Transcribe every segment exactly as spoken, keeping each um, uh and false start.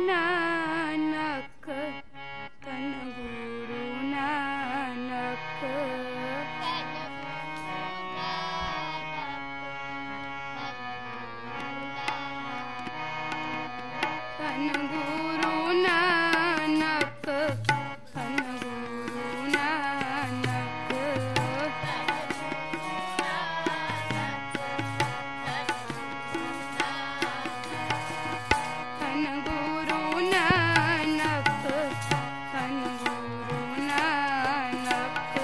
नानक तन गुरु नानक तन गुरु नानक तन गुरु नानक तन गुरु नानक तन गुरु नानक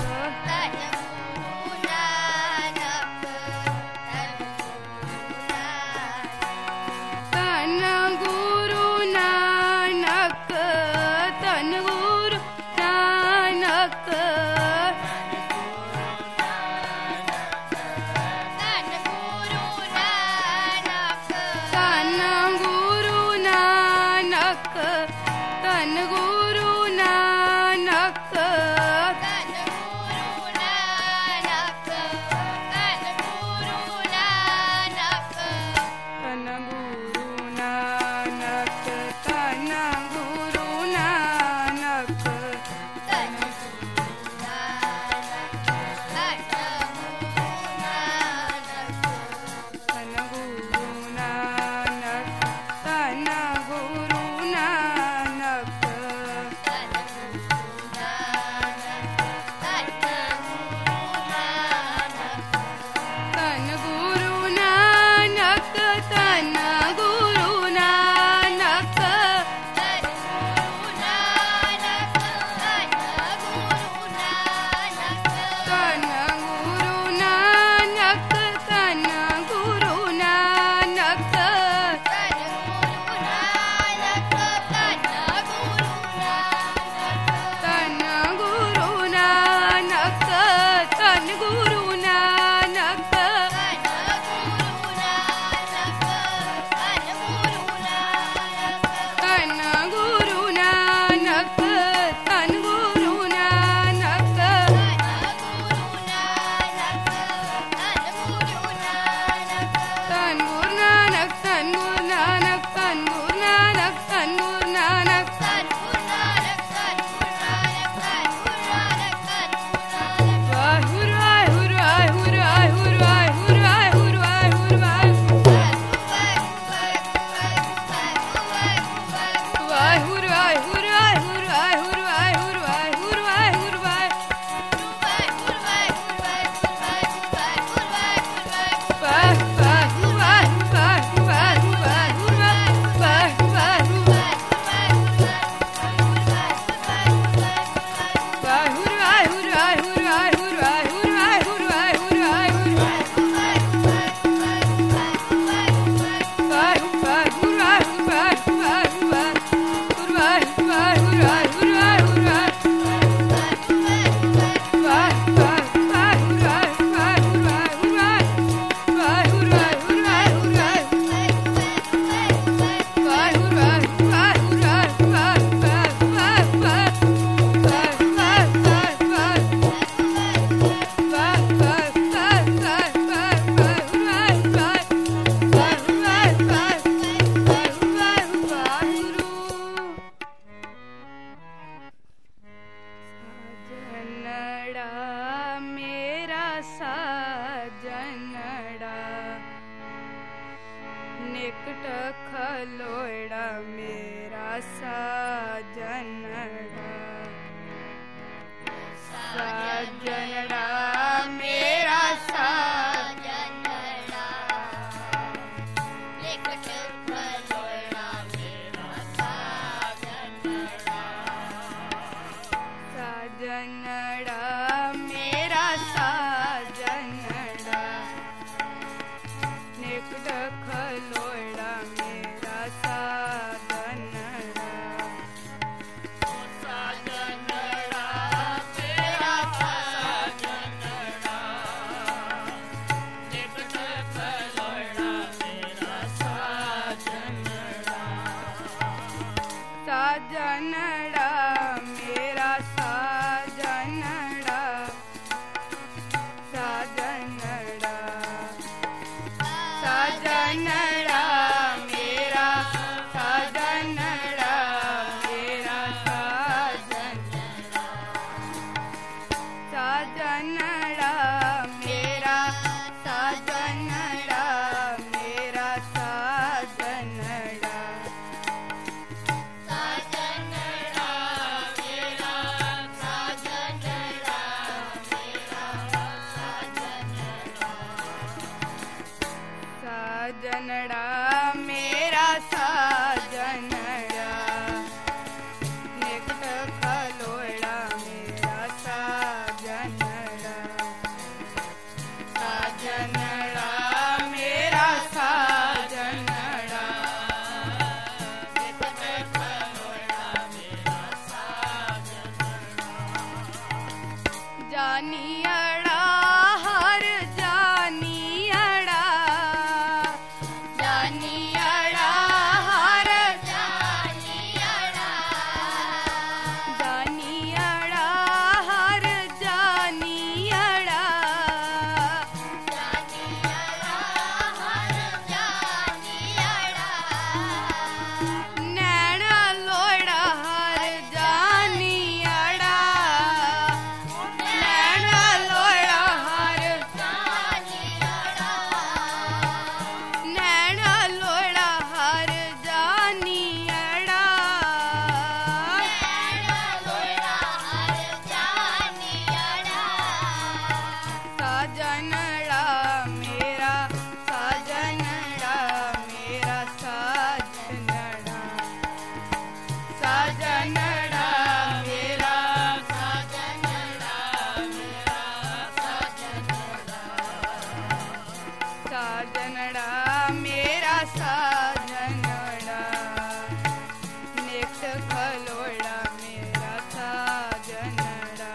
तन गुरु नानक तन गुरु नानक तन गुरु नानक तन गुरु नानक तन गुरु नानक तन गुरु नानक तन तन गुरु नानक तन गुरु नानक तन गुरु नानक तन गुरु नानक तन गुरु नानक तन गुरु नानक तन गुरु नानक तन गुरु नानक तन गुरु नानक तन गुरु नानक तन गुरु नानक तन गुरु नानक तन गुरु नानक तन गुरु नानक वाहिगुरु वाहिगुरु वाहिगुरु वाहिगुरु वाहिगुरु वाहिगुरु वाहिगुरु वाहिगुरु वाहिगुरु वाहिगुरु वाहिगुरु वाहिगुरु वाहिगुरु वाहिगुरु साजनड़ा मेरा साजनड़ा निकट खलोड़ा मेरा साजनड़ा साजनड़ा मेरा साजनड़ा साजनड़ा मेरा साजनड़ा निकट खलोड़ा मेरा साजनड़ा साजनड़ा मेरा साजनड़ा निकट खलोड़ा मेरा साजनड़ा साजनड़ा मेरा साजनड़ा साजनड़ा साजनड़ा मेरा साजनड़ा साजनड़ा मेरा साजनड़ा निकट खलोड़ा मेरा साजनड़ा साजनड़ा मेरा साजनड़ा निकट खलोड़ा मेरा साजनड़ा जानियड़ा हर जानियड़ा जानियड़ा हर जानियड़ा जानियड़ा हर जानियड़ा जानियड़ा हर जानियड़ा नैना लोड़ा हर जानियड़ा नैना लोड़ा हर जानियड़ा नैना लोड़ा हर जानियड़ा नैना लोड़ा हर जानियड़ा साजनड़ा मेरा साजनड़ा मेरा साजनड़ा साजनड़ा मेरा साजनड़ा मेरा साजनड़ा साजनड़ा मेरा साजनड़ा निकट खलोड़ा मेरा साजनड़ा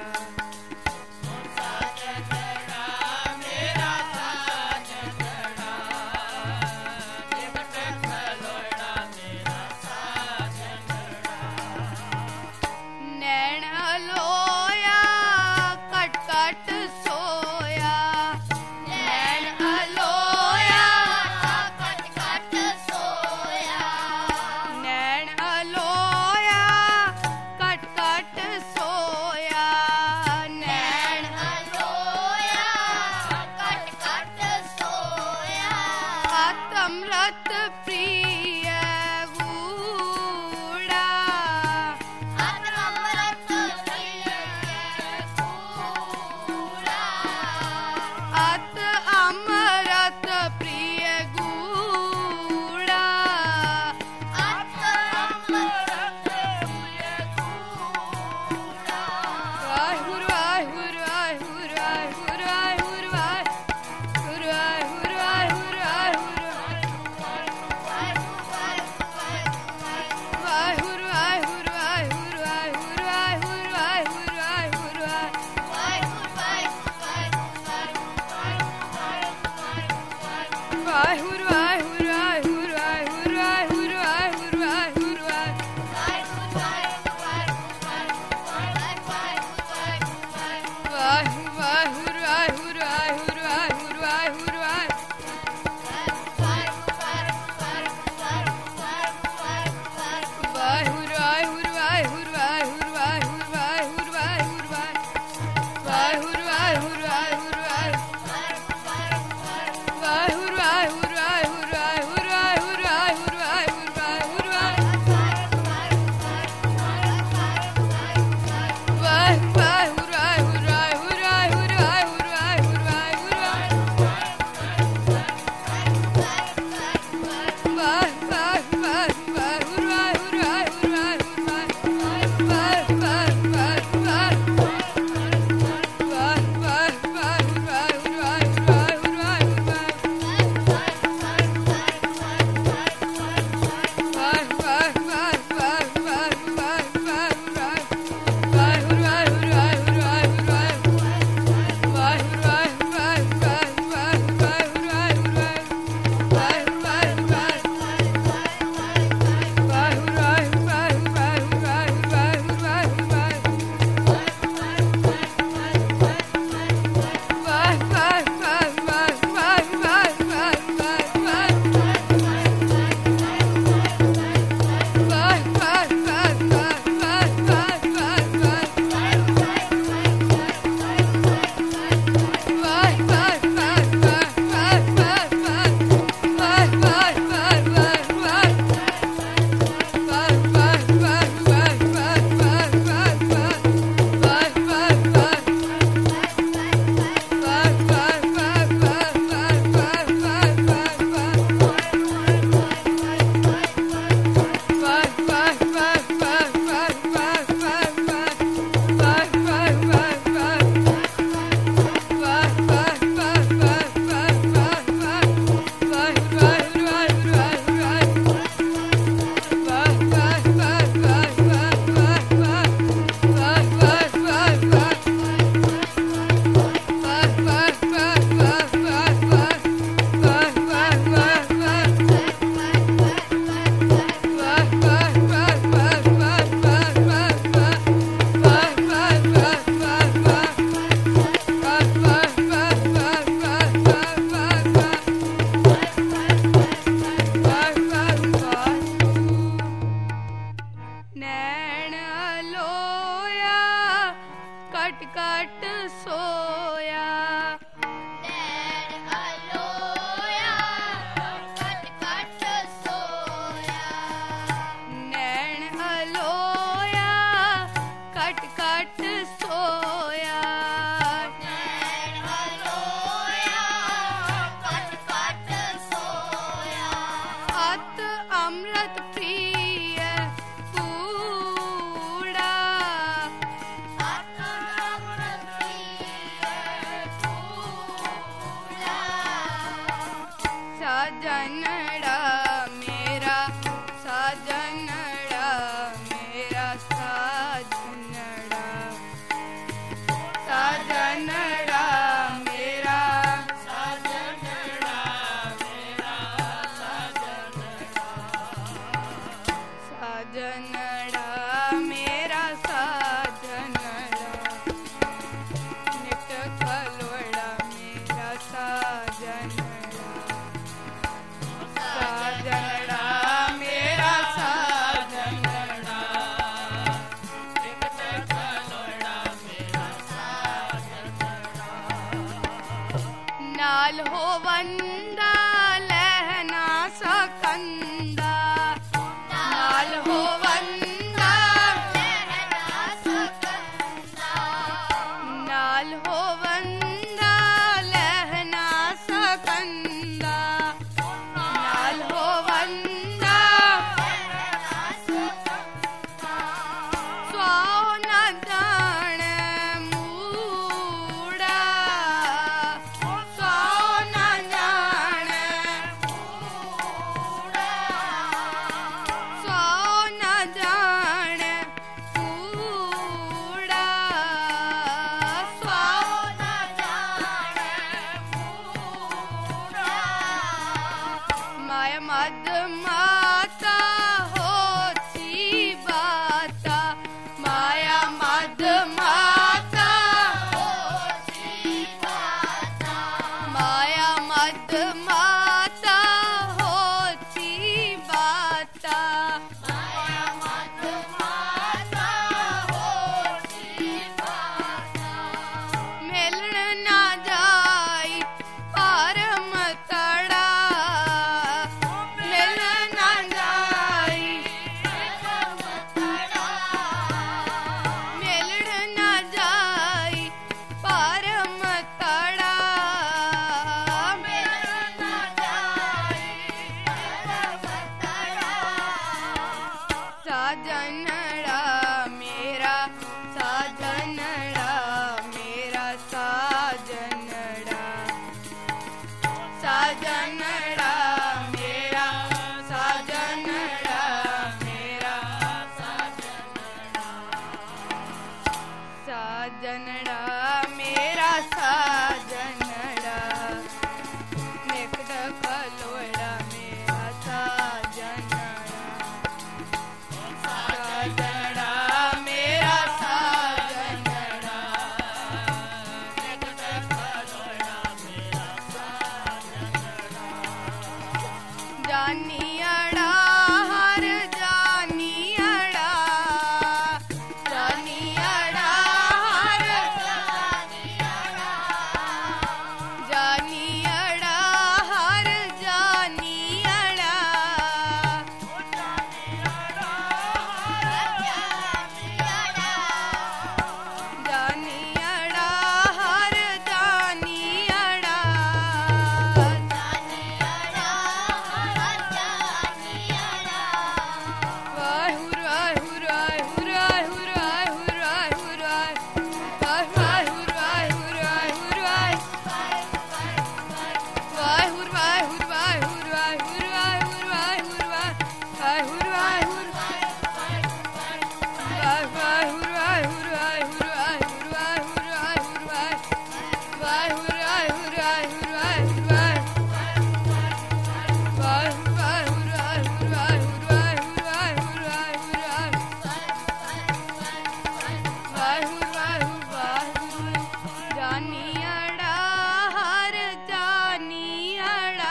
साजनड़ा मेरा साजनड़ा निकट खलोड़ा मेरा साजनड़ा नैना लोया कट कट सोया नैना लोया कट कट सोया नैना लोया कट कट सोया नैना लोया कट कट सोया आत्मरत प्रिय गूढ़ा आत्मरत प्रिय गूढ़ा आत अमरत प्रिय गूढ़ा आत अमरत प्रिय गूढ़ा वाहिगुरु वाहिगुरु वाहिगुरु वाहिगुरु वाहिगुरु वाहिगुरु वाहिगुरु वाहिगुरु वाहिगुरु मद माता होती बाता माया मद माता होती बाता माया मद माता होती बाता माया मद माता होती बाता मिलन ना जाई परम तड़ा साजनड़ा मेरा साजनड़ा मेरा साजनड़ा साजनड़ा मेरा साजनड़ा मेरा साजनड़ा साजनड़ा मेरा साजनड़ा निकट खलोड़ा मेरा साजनड़ा साजनड़ा मेरा साजनड़ा निकट खलोड़ा मेरा साजनड़ा जानियड़ा हर जानियड़ा जानियड़ा हर जानियड़ा जानियड़ा हर जानियड़ा जानियड़ा हर जानियड़ा जानियड़ा हर जानियड़ा वाहुर वाहुर वाहुर वाहुर वाहुर वाहुर वाहुर वाहुर वाहुर वाहुर वाहुर वाहुर वाहुर वाहुर वाहुर वाहुर वाहुर जानियड़ा हर जानियड़ा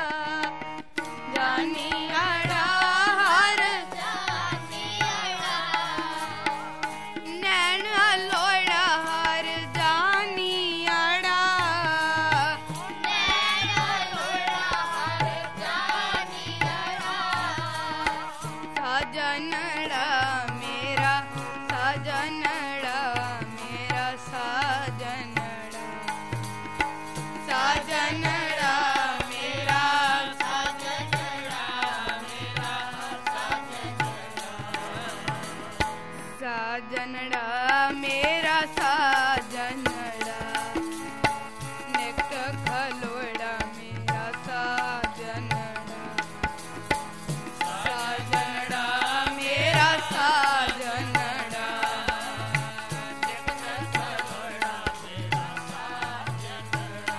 जानियड़ा हर जानियड़ा नैन लोड़ा हर जानियड़ा नैन लोड़ा हर जानियड़ा साजनड़ा मेरा साजनड़ा मेरा साजनड़ा साजनड़ा मेरा साजनड़ा मेरा साजनड़ा साजनड़ा मेरा साजनड़ा निकट खलोड़ा मेरा साजनड़ा साजनड़ा मेरा साजनड़ा निकट खलोड़ा मेरा साजनड़ा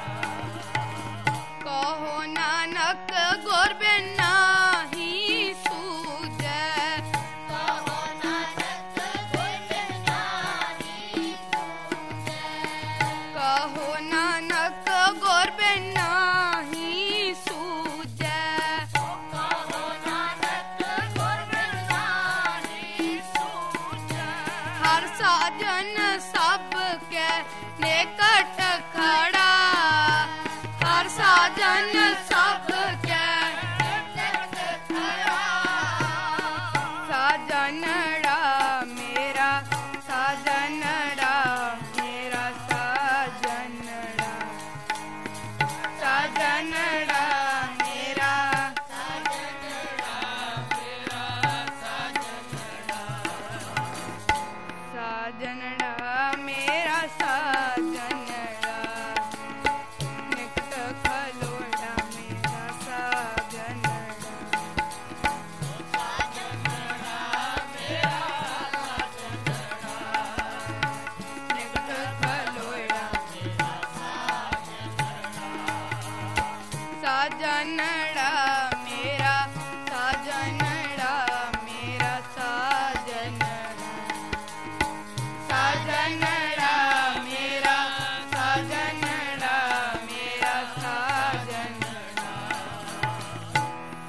कहो नानक गुर बिन नाही सूझै कहो नानक गुर बिन नाही सूझै कहो नानक गुर बिन नाही सूझै कहो नानक गुर बिन नाही सूझै हर साजन सब के निकट खड़ा हर साजन सब के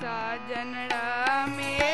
साजनड़ा में